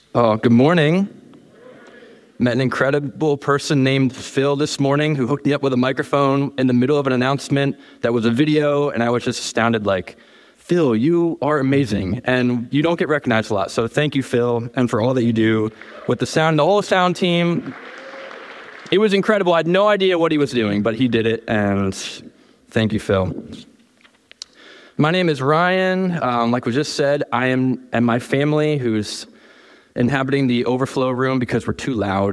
Oh, good morning. Met an incredible person named Phil this morning who hooked me up with a microphone in the middle of an announcement that was a video, and I was just astounded like, Phil, you are amazing, and you don't get recognized a lot, so thank you, Phil, and for all that you do with the sound, the whole sound team. It was incredible. I had no idea what he was doing, but he did it, and thank you, Phil. My name is Ryan. Like we just said, and my family, who's inhabiting the overflow room because we're too loud.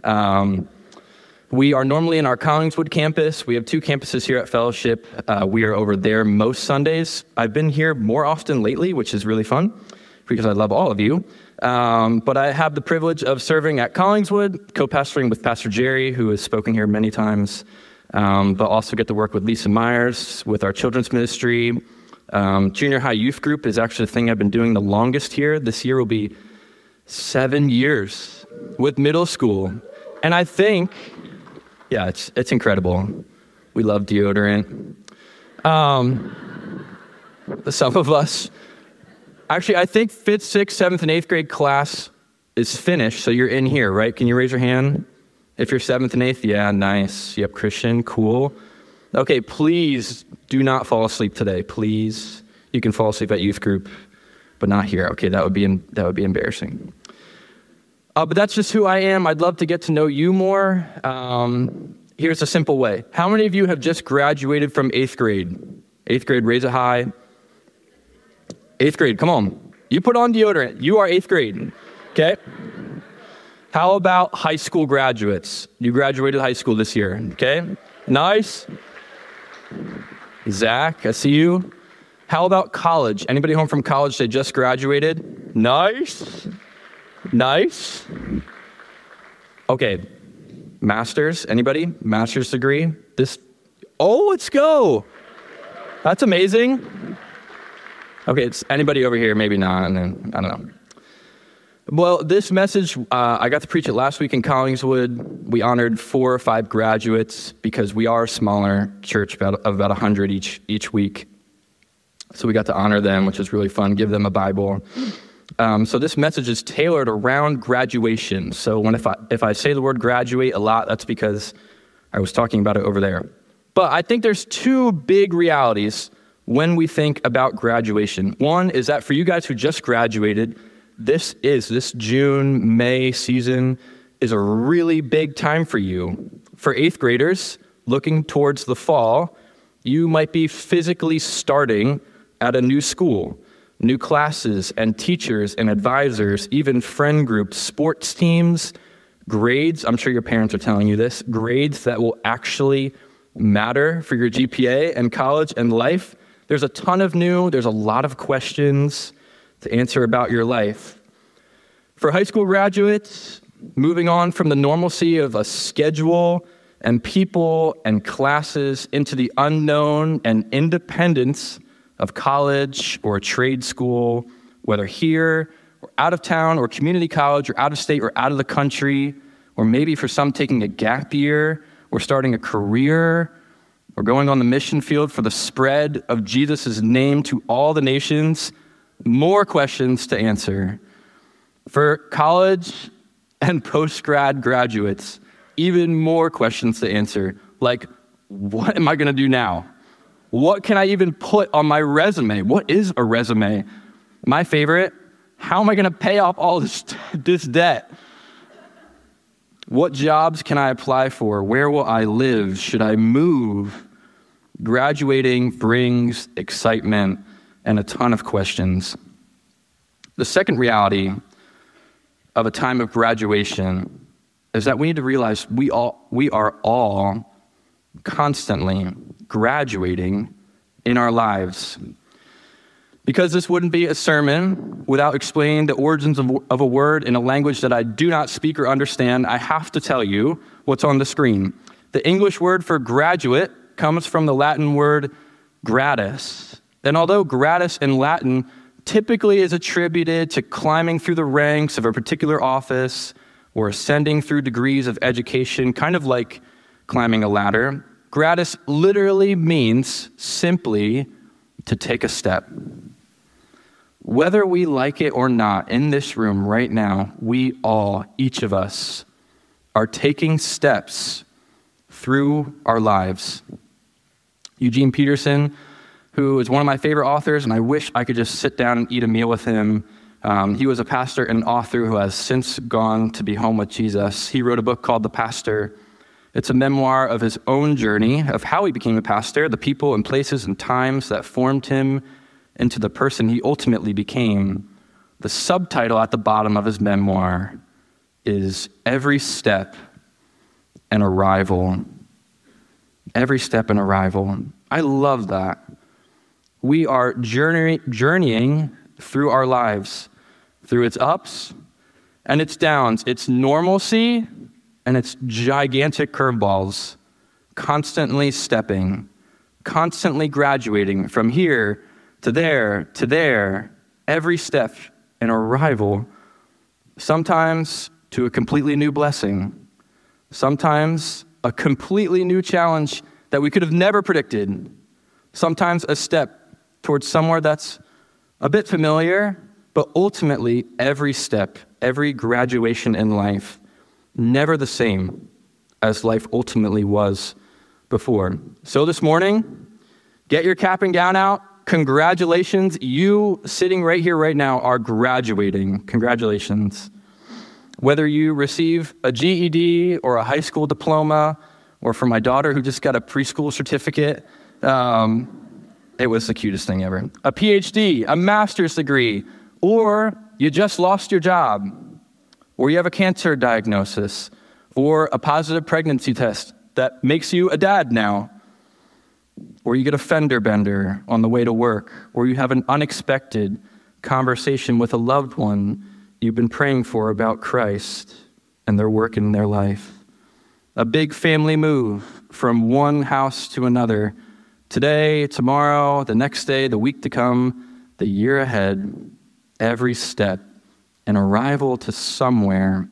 We are normally in our Collingswood campus. We have two campuses here at Fellowship. We are over there most Sundays. I've been here more often lately, which is really fun because I love all of you. But I have the privilege of serving at Collingswood, co-pastoring with Pastor Jerry, who has spoken here many times, but also get to work with Lisa Myers with our children's ministry. Junior high youth group is actually the thing I've been doing the longest here. This year will be 7 years with middle school. And I think, it's incredible. We love deodorant. Some of us, actually, I think 5th, 6th, 7th, and 8th grade class is finished, so you're in here, right? Can you raise your hand? If you're 7th and 8th, yeah, nice. Yep, Christian, cool. Okay, please do not fall asleep today, please. You can fall asleep at youth group, but not here. Okay, that would be embarrassing. But that's just who I am. I'd love to get to know you more. Here's a simple way. How many of you have just graduated from 8th grade? 8th grade, raise it high. 8th grade, come on. You put on deodorant. You are 8th grade, okay? How about high school graduates? You graduated high school this year, okay? Nice. Zach, I see you. How about college? Anybody home from college that just graduated? Nice. Nice. Okay. Masters, anybody? Master's degree? Let's go. That's amazing. Okay, it's anybody over here, maybe not, and then, I don't know. Well, this message, I got to preach it last week in Collingswood. We honored 4 or 5 graduates because we are a smaller church of about 100 each week. So we got to honor them, which was really fun, give them a Bible. So this message is tailored around graduation. So if I say the word graduate a lot, that's because I was talking about it over there. But I think there's 2 big realities when we think about graduation. One is that for you guys who just graduated, this June, May season is a really big time for you. For 8th graders, looking towards the fall, you might be physically starting at a new school, new classes and teachers and advisors, even friend groups, sports teams, grades. I'm sure your parents are telling you this, grades that will actually matter for your GPA and college and life. There's a ton of there's a lot of questions to answer about your life. For high school graduates, moving on from the normalcy of a schedule and people and classes into the unknown and independence of college or a trade school, whether here or out of town or community college or out of state or out of the country, or maybe for some taking a gap year or starting a career or going on the mission field for the spread of Jesus' name to all the nations. More questions to answer. For college and post-grad graduates, even more questions to answer. Like, what am I going to do now? What can I even put on my resume? What is a resume? My favorite, how am I going to pay off all this debt? What jobs can I apply for? Where will I live? Should I move? Graduating brings excitement and a ton of questions. The second reality of a time of graduation is that we need to realize we are all constantly graduating in our lives. Because this wouldn't be a sermon without explaining the origins of a word in a language that I do not speak or understand, I have to tell you what's on the screen. The English word for graduate comes from the Latin word gratus. And although gratus in Latin typically is attributed to climbing through the ranks of a particular office or ascending through degrees of education, kind of like climbing a ladder, gratus literally means simply to take a step. Whether we like it or not, in this room right now, we all, each of us, are taking steps through our lives. Eugene Peterson, who is one of my favorite authors, and I wish I could just sit down and eat a meal with him. He was a pastor and author who has since gone to be home with Jesus. He wrote a book called The Pastor. It's a memoir of his own journey, of how he became a pastor, the people and places and times that formed him into the person he ultimately became. The subtitle at the bottom of his memoir is Every Step an Arrival. Every step an arrival. I love that. We are journeying through our lives, through its ups and its downs, its normalcy and its gigantic curveballs, constantly stepping, constantly graduating from here to there, every step an arrival, sometimes to a completely new blessing, sometimes a completely new challenge that we could have never predicted, sometimes a step towards somewhere that's a bit familiar, but ultimately every step, every graduation in life, never the same as life ultimately was before. So this morning, get your cap and gown out. Congratulations. You sitting right here right now are graduating. Congratulations. Whether you receive a GED or a high school diploma, or for my daughter who just got a preschool certificate, it was the cutest thing ever. A PhD, a master's degree, or you just lost your job, or you have a cancer diagnosis, or a positive pregnancy test that makes you a dad now, or you get a fender bender on the way to work, or you have an unexpected conversation with a loved one you've been praying for about Christ and their work in their life. A big family move from one house to another. Today, tomorrow, the next day, the week to come, the year ahead, every step, an arrival to somewhere.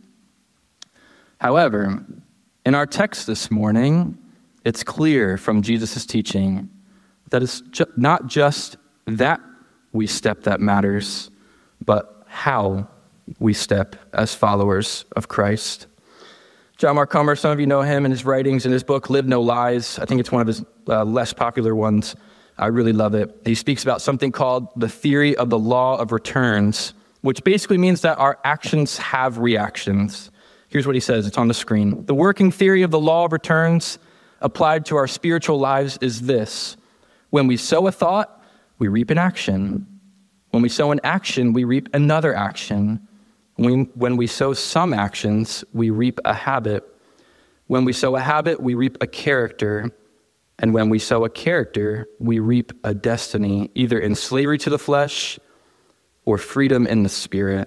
However, in our text this morning, it's clear from Jesus' teaching that it's not just that we step that matters, but how we step as followers of Christ. John Mark Comer, some of you know him and his writings in his book, Live No Lies. I think it's one of his less popular ones. I really love it. He speaks about something called the theory of the law of returns, which basically means that our actions have reactions. Here's what he says. It's on the screen. The working theory of the law of returns applied to our spiritual lives is this. When we sow a thought, we reap an action. When we sow an action, we reap another action. When we sow some actions, we reap a habit. When we sow a habit, we reap a character. And when we sow a character, we reap a destiny, either in slavery to the flesh or freedom in the spirit.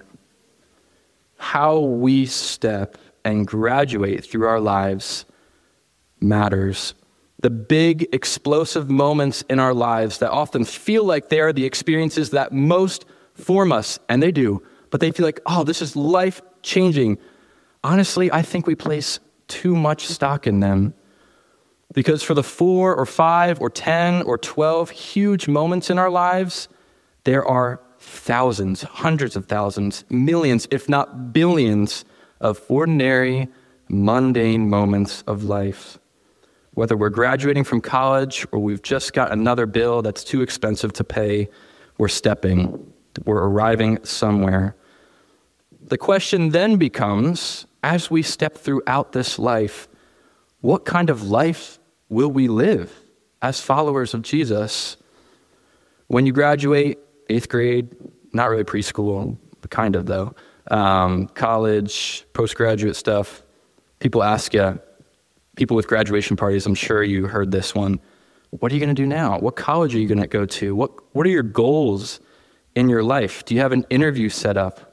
How we step and graduate through our lives matters. The big, explosive moments in our lives that often feel like they are the experiences that most form us, and they do, but they feel like, oh, this is life-changing. Honestly, I think we place too much stock in them. Because for the 4 or 5 or 10 or 12 huge moments in our lives, there are thousands, hundreds of thousands, millions, if not billions, of ordinary, mundane moments of life. Whether we're graduating from college or we've just got another bill that's too expensive to pay, we're stepping, we're arriving somewhere. The question then becomes, as we step throughout this life, what kind of life will we live as followers of Jesus? When you graduate, 8th grade, not really preschool, but kind of though, college, postgraduate stuff, people ask you, people with graduation parties, I'm sure you heard this one, what are you going to do now? What college are you going to go to? What are your goals in your life? Do you have an interview set up?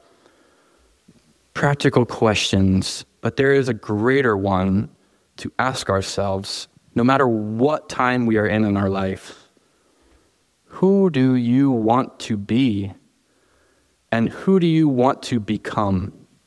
Practical questions, but there is a greater one to ask ourselves, no matter what time we are in our life. Who do you want to be? And who do you want to become?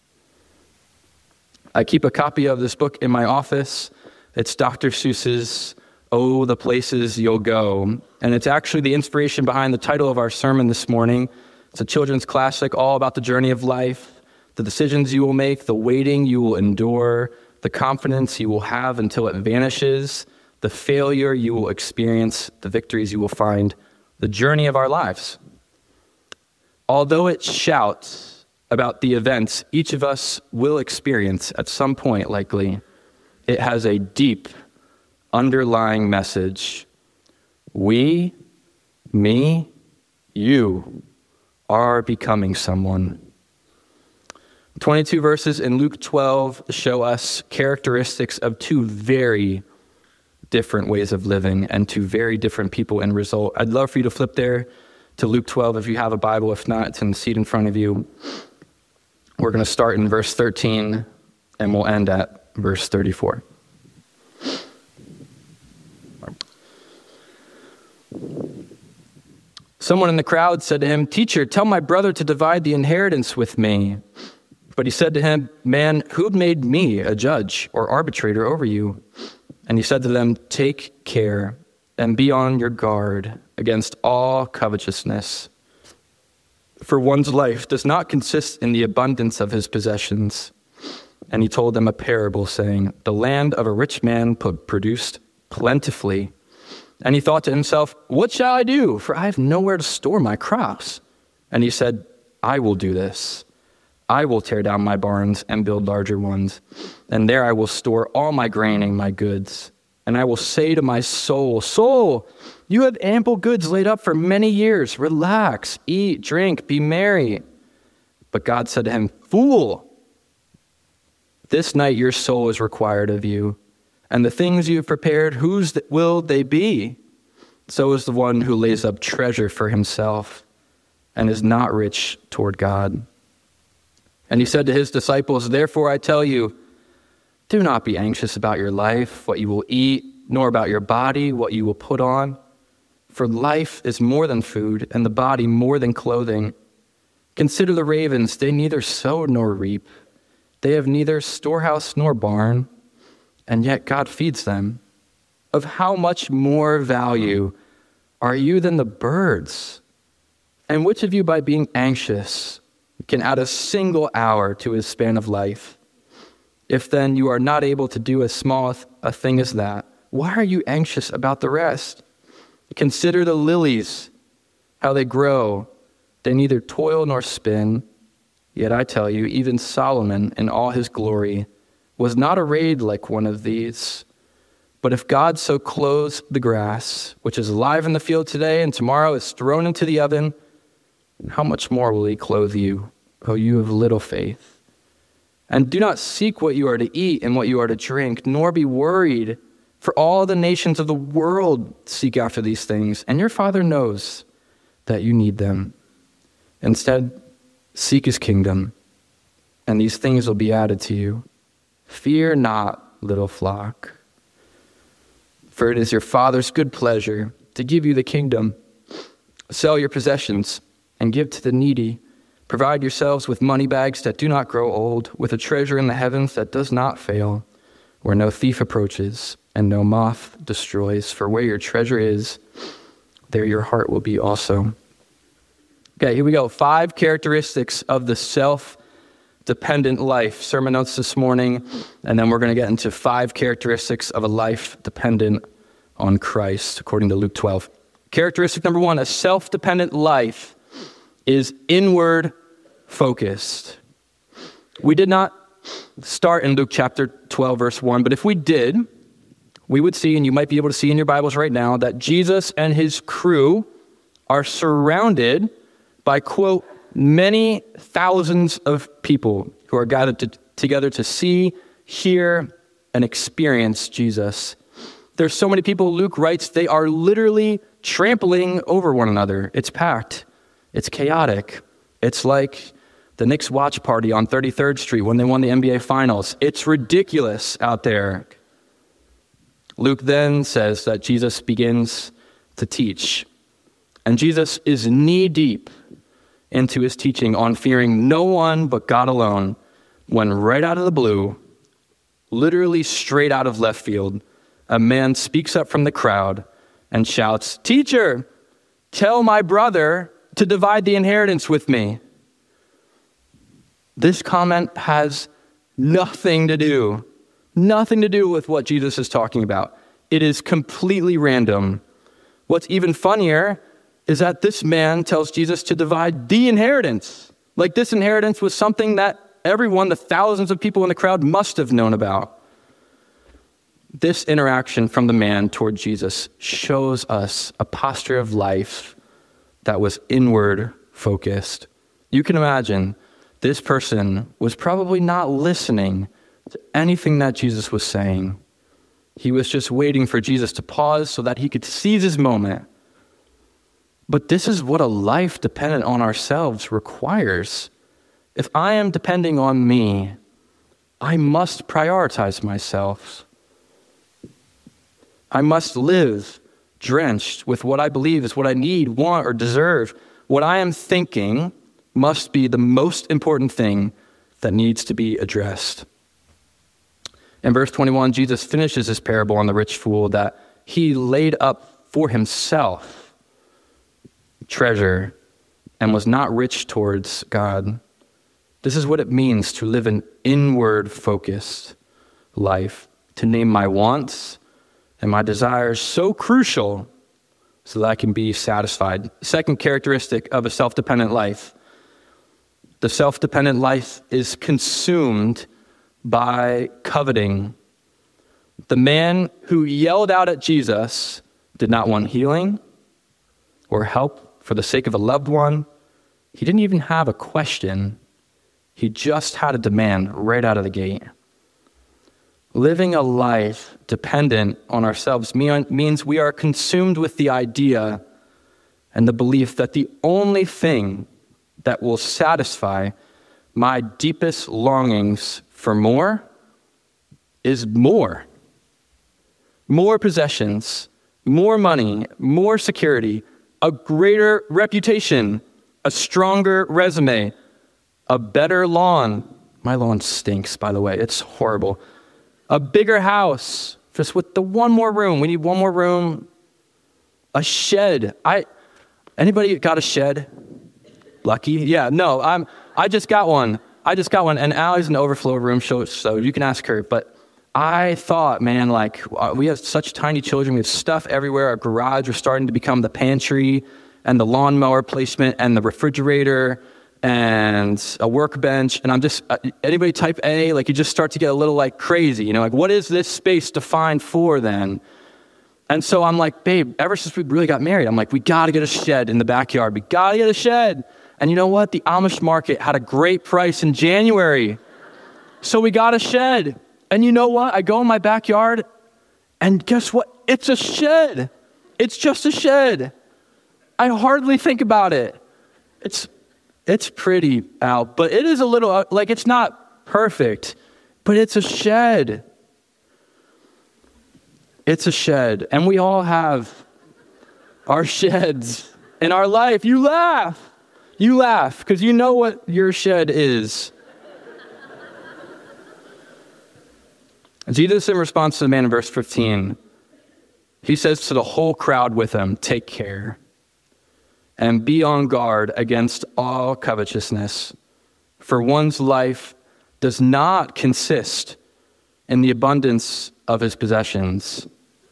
I keep a copy of this book in my office. It's Dr. Seuss's Oh, the Places You'll Go. And it's actually the inspiration behind the title of our sermon this morning. It's a children's classic all about the journey of life, the decisions you will make, the waiting you will endure, the confidence you will have until it vanishes, the failure you will experience, the victories you will find, the journey of our lives. Although it shouts about the events each of us will experience at some point likely, it has a deep underlying message. We, me, you are becoming someone. 22 verses in Luke 12 show us characteristics of two very different ways of living and two very different people in result. I'd love for you to flip there to Luke 12 if you have a Bible. If not, it's in the seat in front of you. We're going to start in verse 13 and we'll end at verse 34. Someone in the crowd said to him, "Teacher, tell my brother to divide the inheritance with me." But he said to him, "Man, who made me a judge or arbitrator over you?" And he said to them, "Take care and be on your guard against all covetousness. For one's life does not consist in the abundance of his possessions." And he told them a parable, saying, "The land of a rich man produced plentifully. And he thought to himself, 'What shall I do? For I have nowhere to store my crops.' And he said, 'I will do this. I will tear down my barns and build larger ones. And there I will store all my grain and my goods. And I will say to my soul, Soul, you have ample goods laid up for many years. Relax, eat, drink, be merry.' But God said to him, 'Fool, this night your soul is required of you. And the things you have prepared, whose will they be? So is the one who lays up treasure for himself and is not rich toward God.' And he said to his disciples, 'Therefore I tell you, do not be anxious about your life, what you will eat, nor about your body, what you will put on. For life is more than food, and the body more than clothing. Consider the ravens, they neither sow nor reap. They have neither storehouse nor barn, and yet God feeds them. Of how much more value are you than the birds? And which of you, by being anxious, can add a single hour to his span of life? If then you are not able to do as small a thing as that, why are you anxious about the rest? Consider the lilies, how they grow. They neither toil nor spin. Yet I tell you, even Solomon in all his glory was not arrayed like one of these. But if God so clothes the grass, which is alive in the field today and tomorrow is thrown into the oven, how much more will he clothe you, O you of little faith? And do not seek what you are to eat and what you are to drink, nor be worried, for all the nations of the world seek after these things, and your Father knows that you need them. Instead, seek his kingdom, and these things will be added to you. Fear not, little flock, for it is your Father's good pleasure to give you the kingdom. Sell your possessions and give to the needy. Provide yourselves with money bags that do not grow old, with a treasure in the heavens that does not fail, where no thief approaches and no moth destroys. For where your treasure is, there your heart will be also." Okay, here we go. 5 characteristics of the self-dependent life. Sermon notes this morning, and then we're going to get into 5 characteristics of a life dependent on Christ, according to Luke 12. Characteristic number 1, a self-dependent life is inward focused. We did not start in Luke chapter 12, verse 1, but if we did, we would see, and you might be able to see in your Bibles right now, that Jesus and his crew are surrounded by, quote, many thousands of people who are gathered together to see, hear, and experience Jesus. There's so many people, Luke writes, they are literally trampling over one another. It's packed. It's chaotic. It's like the Knicks watch party on 33rd Street when they won the NBA Finals. It's ridiculous out there. Luke then says that Jesus begins to teach. And Jesus is knee-deep into his teaching on fearing no one but God alone, when right out of the blue, literally straight out of left field, a man speaks up from the crowd and shouts, "Teacher, tell my brother to divide the inheritance with me. This comment has nothing to do with what Jesus is talking about. It is completely random. What's even funnier is that this man tells Jesus to divide the inheritance. Like this inheritance was something that everyone, the thousands of people in the crowd, must have known about. This interaction from the man toward Jesus shows us a posture of life that was inward focused. You can imagine this person was probably not listening to anything that Jesus was saying. He was just waiting for Jesus to pause so that he could seize his moment. But this is what a life dependent on ourselves requires. If I am depending on me, I must prioritize myself. I must live drenched with what I believe is what I need, want, or deserve. What I am thinking must be the most important thing that needs to be addressed. In verse 21, Jesus finishes his parable on the rich fool that he laid up for himself treasure and was not rich towards God. This is what it means to live an inward-focused life, to name my wants and my desires so crucial so that I can be satisfied. Second characteristic of a self-dependent life. The self-dependent life is consumed by coveting. The man who yelled out at Jesus did not want healing or help for the sake of a loved one. He didn't even have a question. He just had a demand right out of the gate. Living a life dependent on ourselves means we are consumed with the idea and the belief that the only thing that will satisfy my deepest longings for more is more. More possessions, more money, more security, a greater reputation, a stronger resume, a better lawn. My lawn stinks, by the way. It's horrible. A bigger house, just with the one more room. We need one more room. A shed. Anybody got a shed? Lucky? Yeah, no, I just got one. And Allie's in the overflow room, so you can ask her. But I thought, man, like, we have such tiny children. We have stuff everywhere. Our garage was starting to become the pantry and the lawnmower placement and the refrigerator and a workbench. And I'm just, anybody type A, like you just start to get a little like crazy, you know, like what is this space defined for then? And so I'm like, babe, ever since we really got married, I'm like, we got to get a shed in the backyard. We got to get a shed. And you know what? The Amish market had a great price in January. So we got a shed. And you know what? I go in my backyard and guess what? It's a shed. It's just a shed. I hardly think about it. It's pretty out, but it is a little, like it's not perfect, but it's a shed. It's a shed. And we all have our sheds in our life. You laugh because you know what your shed is. Jesus, in response to the man in verse 15, he says to the whole crowd with him, take care and be on guard against all covetousness, for one's life does not consist in the abundance of his possessions.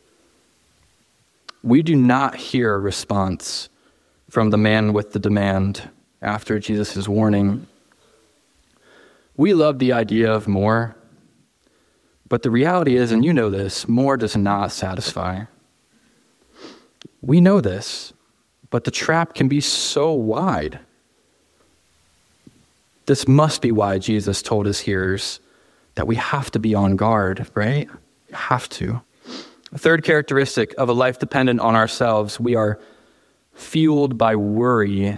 We do not hear a response from the man with the demand after Jesus' warning. We love the idea of more, but the reality is, and you know this, more does not satisfy. We know this, but the trap can be so wide. This must be why Jesus told his hearers that we have to be on guard, right? We have to. A third characteristic of a life dependent on ourselves, we are fueled by worry.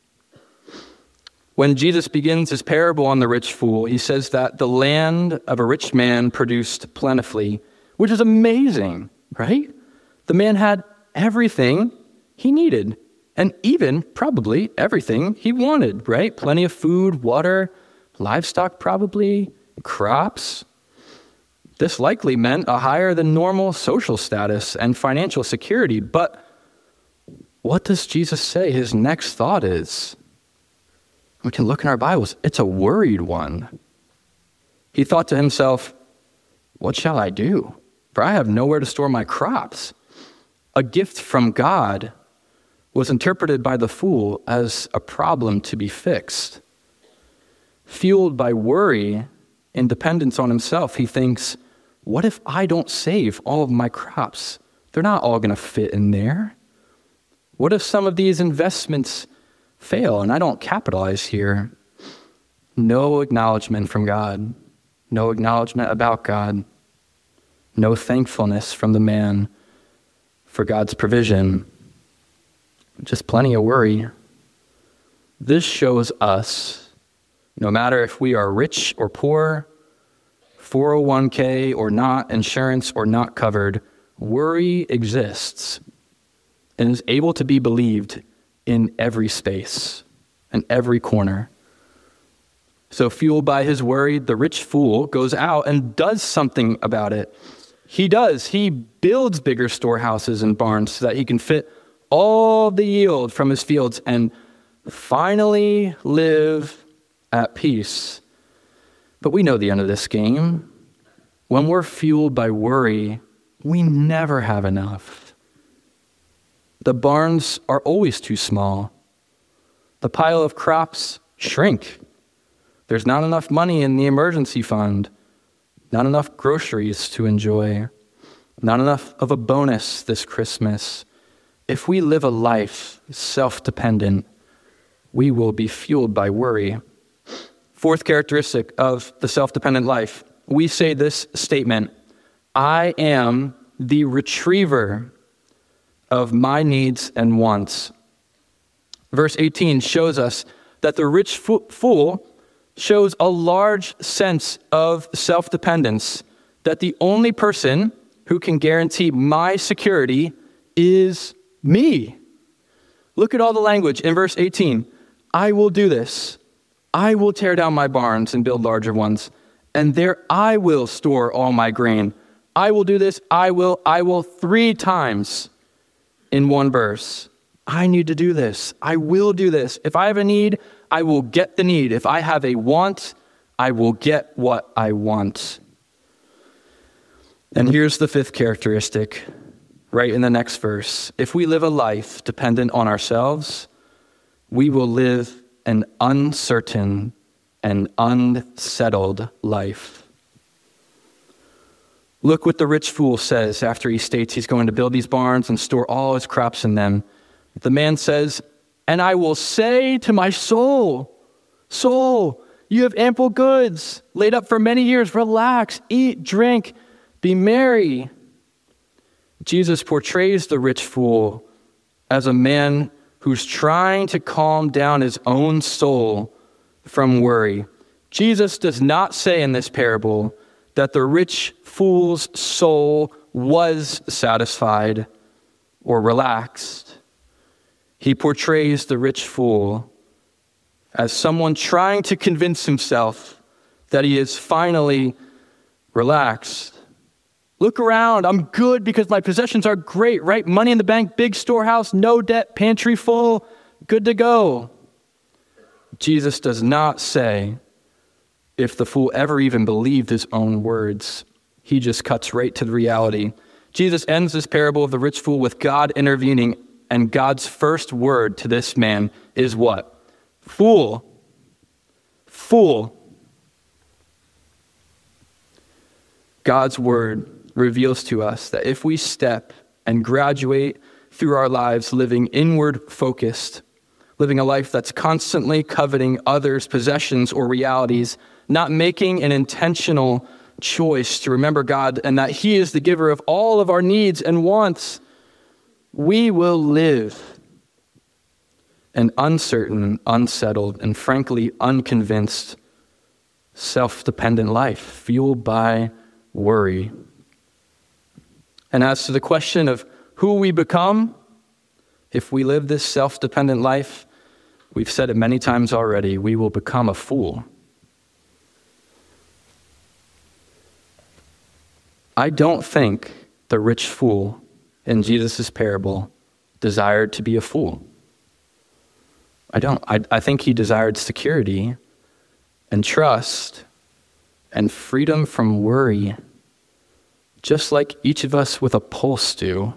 When Jesus begins his parable on the rich fool, he says that the land of a rich man produced plentifully, which is amazing, right? The man had everything he needed, and even probably everything he wanted, right? Plenty of food, water, livestock probably, crops. This likely meant a higher than normal social status and financial security, but what does Jesus say his next thought is? We can look in our Bibles. It's a worried one. He thought to himself, what shall I do? For I have nowhere to store my crops. A gift from God was interpreted by the fool as a problem to be fixed. Fueled by worry and dependence on himself, he thinks, what if I don't save all of my crops? They're not all going to fit in there. What if some of these investments fail and I don't capitalize here? No acknowledgement from God. No acknowledgement about God. No thankfulness from the man for God's provision. Just plenty of worry. This shows us, no matter if we are rich or poor, 401k or not, insurance or not covered, worry exists and is able to be believed in every space and every corner. So fueled by his worry, the rich fool goes out and does something about it. He does. He builds bigger storehouses and barns so that he can fit all the yield from his fields and finally live at peace. But we know the end of this game. When we're fueled by worry, we never have enough. The barns are always too small. The pile of crops shrink. There's not enough money in the emergency fund, not enough groceries to enjoy, not enough of a bonus this Christmas. If we live a life self-dependent, we will be fueled by worry. Fourth characteristic of the self-dependent life, we say this statement, I am the retriever of my needs and wants. Verse 18 shows us that the rich fool shows a large sense of self-dependence, that the only person who can guarantee my security is me. Look at all the language in verse 18. I will do this. I will tear down my barns and build larger ones, and there I will store all my grain. I will do this. I will 3 times in one verse. I need to do this. I will do this. If I have a need, I will get the need. If I have a want, I will get what I want. And here's the 5th characteristic, right in the next verse. If we live a life dependent on ourselves, we will live an uncertain and unsettled life. Look what the rich fool says after he states he's going to build these barns and store all his crops in them. The man says, and I will say to my soul, soul, you have ample goods laid up for many years. Relax, eat, drink, be merry. Jesus portrays the rich fool as a man who's trying to calm down his own soul from worry. Jesus does not say in this parable that the rich fool's soul was satisfied or relaxed. He portrays the rich fool as someone trying to convince himself that he is finally relaxed. Look around, I'm good because my possessions are great, right? Money in the bank, big storehouse, no debt, pantry full, good to go. Jesus does not say if the fool ever even believed his own words. He just cuts right to the reality. Jesus ends this parable of the rich fool with God intervening, and God's first word to this man is what? Fool. Fool. God's word reveals to us that if we step and graduate through our lives living inward focused, living a life that's constantly coveting others' possessions or realities, not making an intentional choice to remember God and that He is the giver of all of our needs and wants, we will live an uncertain, unsettled, and frankly unconvinced, self-dependent life fueled by worry. And as to the question of who we become, if we live this self-dependent life, we've said it many times already, we will become a fool. I don't think the rich fool in Jesus' parable desired to be a fool. I don't. I think he desired security and trust and freedom from worry, just like each of us with a pulse do.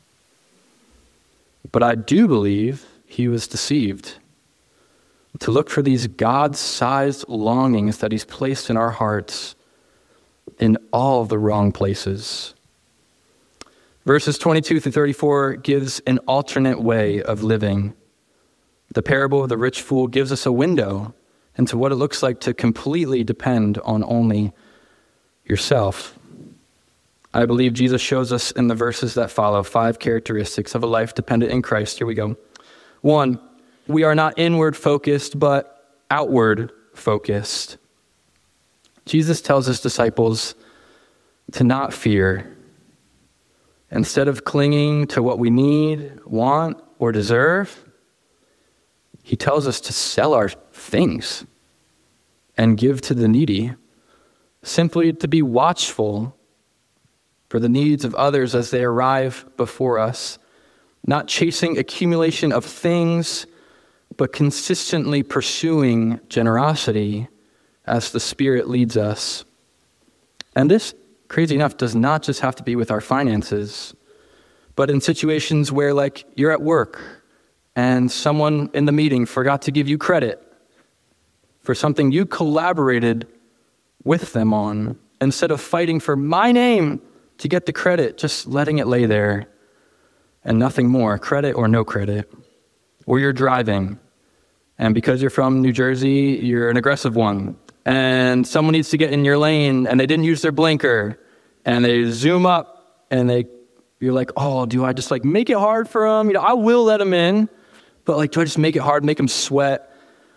But I do believe he was deceived to look for these God-sized longings that he's placed in our hearts in all of the wrong places. Verses 22 through 34 gives an alternate way of living. The parable of the rich fool gives us a window into what it looks like to completely depend on only yourself. I believe Jesus shows us in the verses that follow 5 characteristics of a life dependent in Christ. Here we go. 1, we are not inward focused, but outward focused. Jesus tells his disciples to not fear. Instead of clinging to what we need, want, or deserve, he tells us to sell our things and give to the needy, simply to be watchful for the needs of others as they arrive before us, not chasing accumulation of things, but consistently pursuing generosity as the Spirit leads us. And this, crazy enough, does not just have to be with our finances, but in situations where, like, you're at work and someone in the meeting forgot to give you credit for something you collaborated with them on. Instead of fighting for my name to get the credit, just letting it lay there and nothing more, credit or no credit. Or you're driving, and because you're from New Jersey, you're an aggressive one, and someone needs to get in your lane and they didn't use their blinker, and they zoom up and you're like, oh, do I just like make it hard for them? I will let them in, but like, do I just make it hard, make them sweat?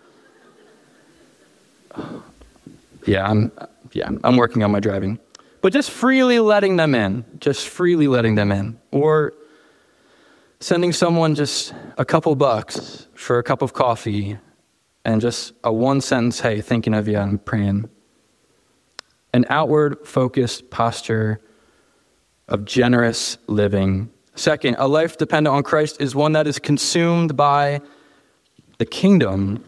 I'm working on my driving. But just freely letting them in. Or sending someone just a couple bucks for a cup of coffee and just a one sentence, hey, thinking of you, I'm praying. An outward focused posture of generous living. Second, a life dependent on Christ is one that is consumed by the kingdom.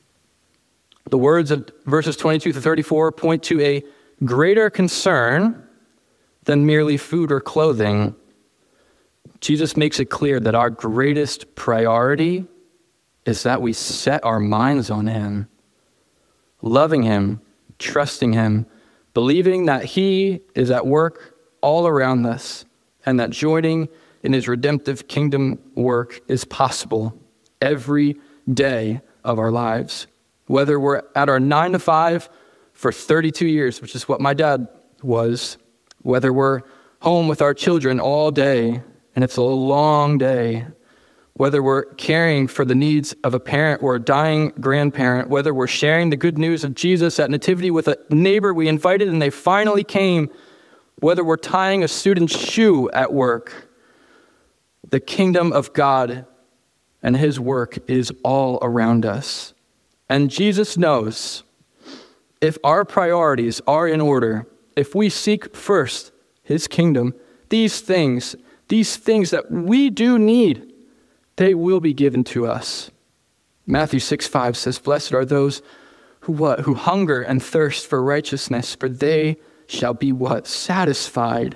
The words of verses 22 to 34 point to a greater concern than merely food or clothing. Jesus makes it clear that our greatest priority is that we set our minds on him, loving him, trusting him, believing that he is at work all around us and that joining in his redemptive kingdom work is possible every day of our lives. Whether we're at our 9 to 5 for 32 years, which is what my dad was, whether we're home with our children all day, and it's a long day, whether we're caring for the needs of a parent or a dying grandparent, whether we're sharing the good news of Jesus at Nativity with a neighbor we invited and they finally came, whether we're tying a student's shoe at work, the kingdom of God and his work is all around us. And Jesus knows if our priorities are in order, if we seek first his kingdom, these things that we do need, they will be given to us. Matthew 6:5 says, blessed are those who hunger and thirst for righteousness, for they shall be what? Satisfied.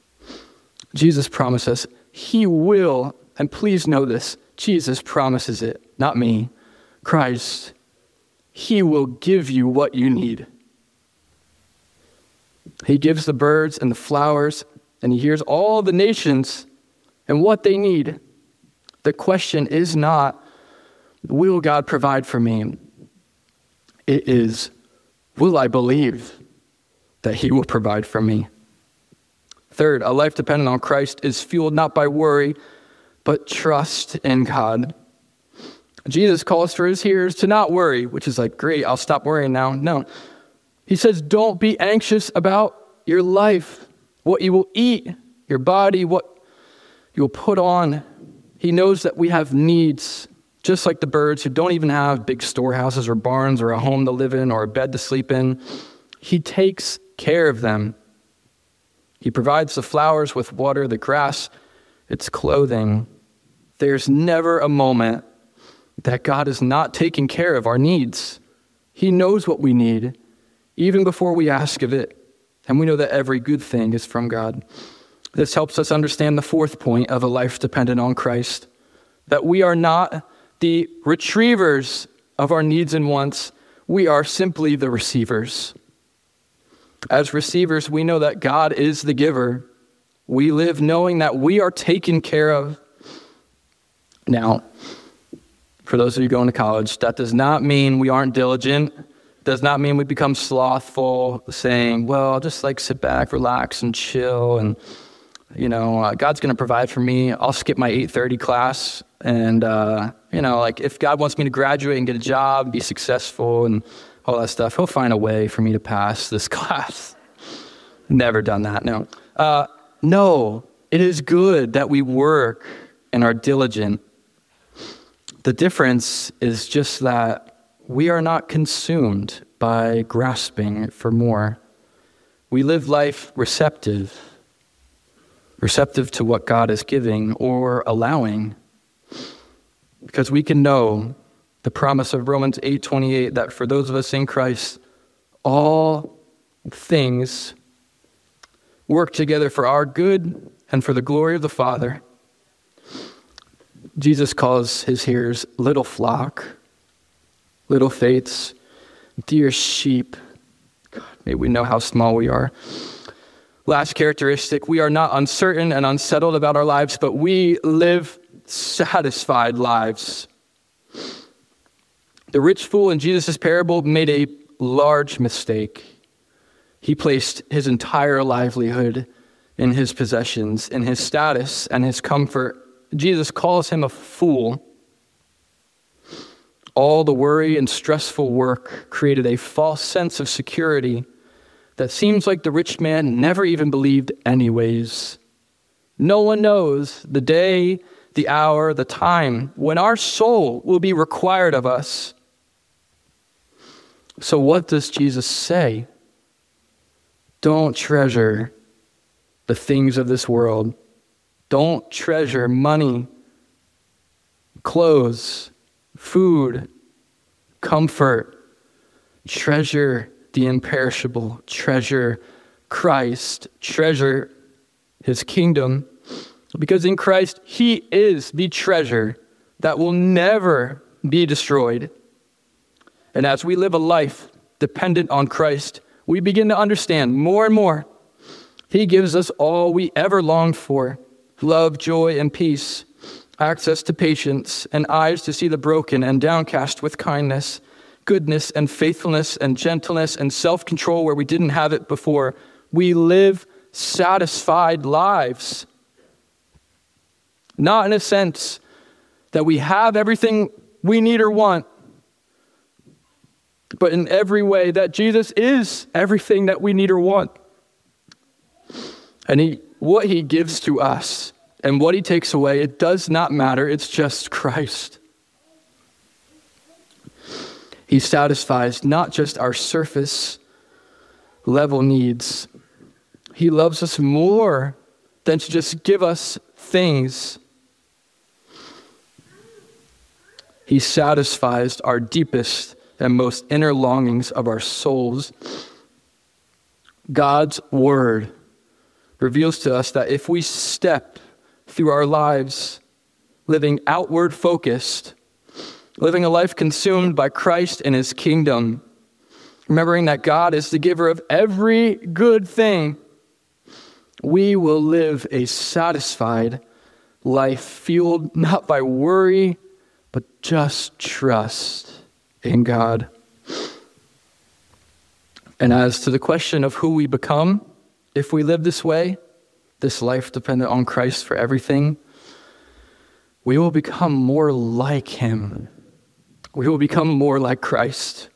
Jesus promises he will, and please know this, Jesus promises it, not me, Christ. He will give you what you need. He gives the birds and the flowers, and he hears all the nations and what they need. The question is not, will God provide for me? It is, will I believe that he will provide for me? Third, a life dependent on Christ is fueled not by worry, but trust in God. Jesus calls for his hearers to not worry, which is like, great, I'll stop worrying now. No. He says, don't be anxious about your life, what you will eat, your body, what you will put on. He knows that we have needs, just like the birds who don't even have big storehouses or barns or a home to live in or a bed to sleep in. He takes care of them. He provides the flowers with water, the grass, its clothing. There's never a moment that God is not taking care of our needs. He knows what we need, even before we ask of it. And we know that every good thing is from God. This helps us understand the fourth point of a life dependent on Christ, that we are not the retrievers of our needs and wants. We are simply the receivers. As receivers, we know that God is the giver. We live knowing that we are taken care of. Now, for those of you going to college, that does not mean we aren't diligent. Does not mean we become slothful, saying, well, I'll just sit back, relax, and chill, and God's going to provide for me. I'll skip my 8:30 class, and if God wants me to graduate and get a job, be successful, and all that stuff, he'll find a way for me to pass this class. Never done that, no. No, it is good that we work and are diligent. The difference is just that we are not consumed by grasping for more. We live life receptive to what God is giving or allowing, because we can know the promise of Romans 8:28 that for those of us in Christ, all things work together for our good and for the glory of the Father. Jesus calls his hearers little flock, little faiths, dear sheep. God, may we know how small we are. Last characteristic, we are not uncertain and unsettled about our lives, but we live satisfied lives. The rich fool in Jesus' parable made a large mistake. He placed his entire livelihood in his possessions, in his status and his comfort. Jesus calls him a fool. All the worry and stressful work created a false sense of security that seems like the rich man never even believed anyways. No one knows the day, the hour, the time when our soul will be required of us. So what does Jesus say? Don't treasure the things of this world. Don't treasure money, clothes, food, comfort. Treasure the imperishable. Treasure Christ. Treasure his kingdom. Because in Christ, he is the treasure that will never be destroyed. And as we live a life dependent on Christ, we begin to understand more and more. He gives us all we ever longed for: love, joy, and peace, access to patience, and eyes to see the broken and downcast with kindness, goodness and faithfulness and gentleness and self-control where we didn't have it before. We live satisfied lives. Not in a sense that we have everything we need or want, but in every way that Jesus is everything that we need or want. And what he gives to us and what he takes away, it does not matter. It's just Christ. He satisfies not just our surface level needs. He loves us more than to just give us things. He satisfies our deepest and most inner longings of our souls. God's word reveals to us that if we step through our lives living outward focused, living a life consumed by Christ and his kingdom, remembering that God is the giver of every good thing, we will live a satisfied life fueled not by worry, but just trust in God. And as to the question of who we become, if we live this way, this life dependent on Christ for everything, we will become more like him. We will become more like Christ.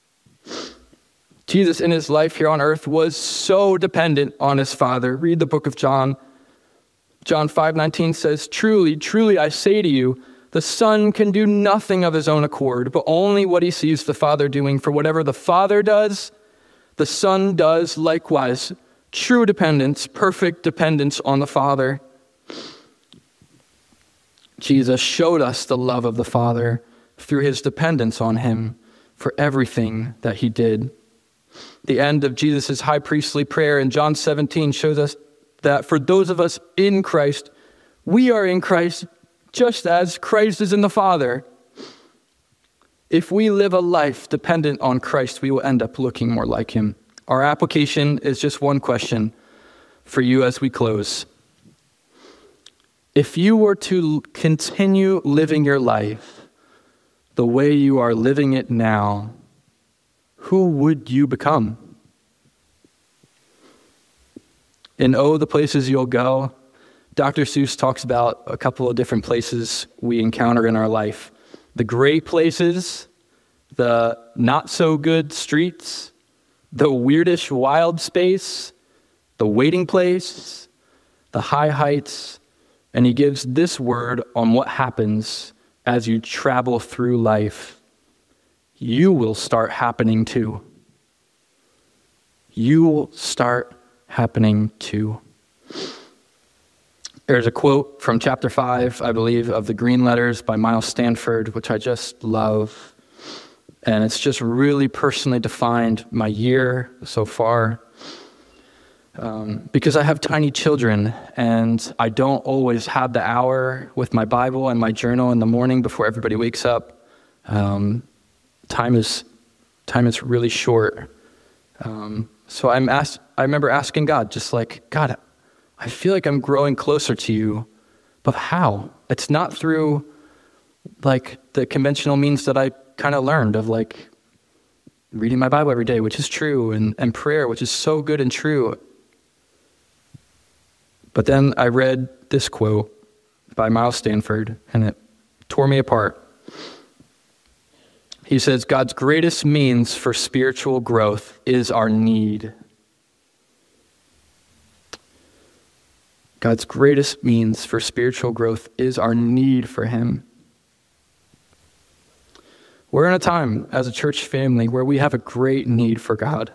Jesus in his life here on earth was so dependent on his Father. Read the book of John. John 5:19 says, "Truly, truly, I say to you, the Son can do nothing of his own accord, but only what he sees the Father doing. For whatever the Father does, the Son does likewise." True dependence, perfect dependence on the Father. Jesus showed us the love of the Father through his dependence on him for everything that he did. The end of Jesus' high priestly prayer in John 17 shows us that for those of us in Christ, we are in Christ just as Christ is in the Father. If we live a life dependent on Christ, we will end up looking more like him. Our application is just one question for you as we close. If you were to continue living your life the way you are living it now, who would you become? In Oh, the Places You'll Go, Dr. Seuss talks about a couple of different places we encounter in our life. The great places, the not so good streets, the weirdish wild space, the waiting place, the high heights, and he gives this word on what happens as you travel through life. You will start happening too. You will start happening too. There's a quote from chapter 5, I believe, of the Green Letters by Miles Stanford, which I just love. And it's just really personally defined my year so far. Because I have tiny children and I don't always have the hour with my Bible and my journal in the morning before everybody wakes up. Time is really short. So I remember asking God, just like, God, I feel like I'm growing closer to you, but how? It's not through like the conventional means that I kind of learned of like reading my Bible every day, which is true, and prayer, which is so good and true. But then I read this quote by Miles Stanford, and it tore me apart. He says, God's greatest means for spiritual growth is our need. God's greatest means for spiritual growth is our need for him. We're in a time as a church family where we have a great need for God.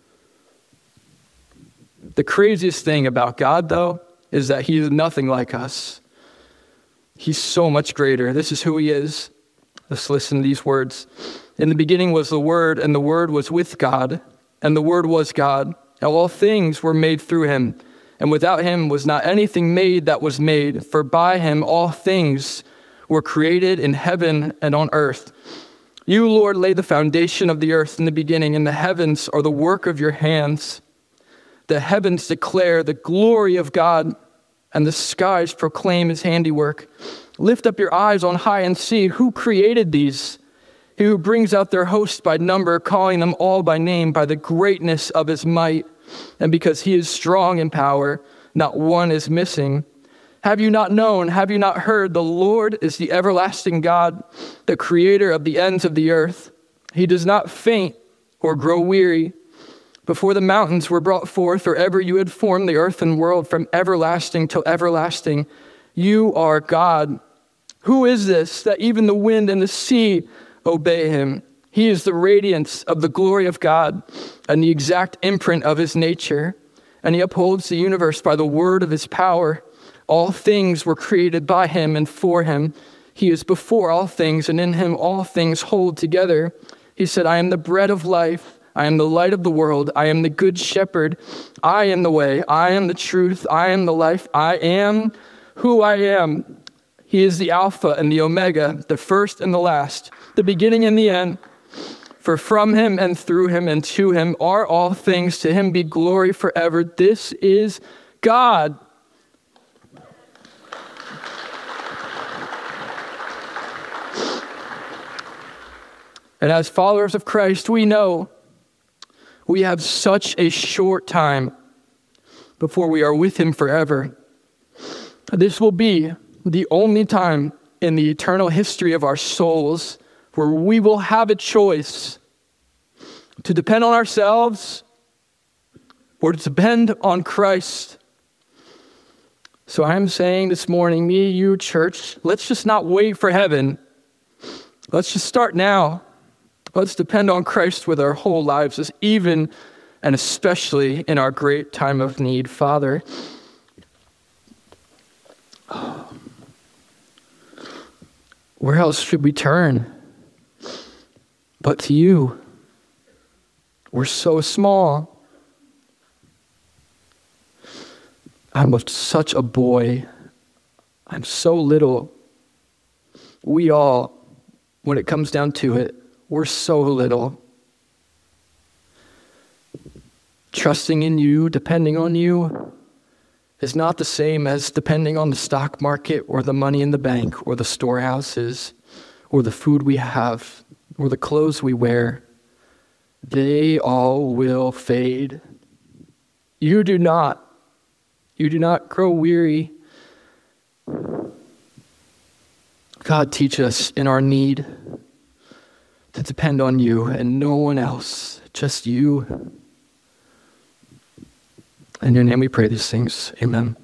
The craziest thing about God, though, is that he is nothing like us. He's so much greater. This is who he is. Let's listen to these words. In the beginning was the Word, and the Word was with God, and the Word was God. And all things were made through him, and without him was not anything made that was made. For by him all things were created in heaven and on earth. You, Lord, laid the foundation of the earth in the beginning, and the heavens are the work of your hands. The heavens declare the glory of God, and the skies proclaim his handiwork. Lift up your eyes on high and see who created these. He who brings out their host by number, calling them all by name, by the greatness of his might. And because he is strong in power, not one is missing. Have you not known, have you not heard, the Lord is the everlasting God, the creator of the ends of the earth. He does not faint or grow weary. Before the mountains were brought forth, or ever you had formed the earth and world from everlasting till everlasting, you are God. Who is this that even the wind and the sea obey him? He is the radiance of the glory of God and the exact imprint of his nature, and he upholds the universe by the word of his power. All things were created by him and for him. He is before all things, and in him all things hold together. He said, I am the bread of life. I am the light of the world. I am the good shepherd. I am the way. I am the truth. I am the life. I am who I am. He is the Alpha and the Omega, the first and the last, the beginning and the end. For from him and through him and to him are all things. To him be glory forever. This is God. And as followers of Christ, we know we have such a short time before we are with him forever. This will be the only time in the eternal history of our souls where we will have a choice to depend on ourselves or to depend on Christ. So I'm saying this morning, me, you, church, let's just not wait for heaven. Let's just start now. Let's depend on Christ with our whole lives, even and especially in our great time of need. Father, Where else should we turn but to you? We're so small. I'm such a boy. I'm so little. We all, when it comes down to it, we're so little. Trusting in you, depending on you, is not the same as depending on the stock market or the money in the bank or the storehouses or the food we have or the clothes we wear. They all will fade. You do not grow weary. God, teach us in our need to depend on you and no one else, just you. In your name we pray these things. Amen.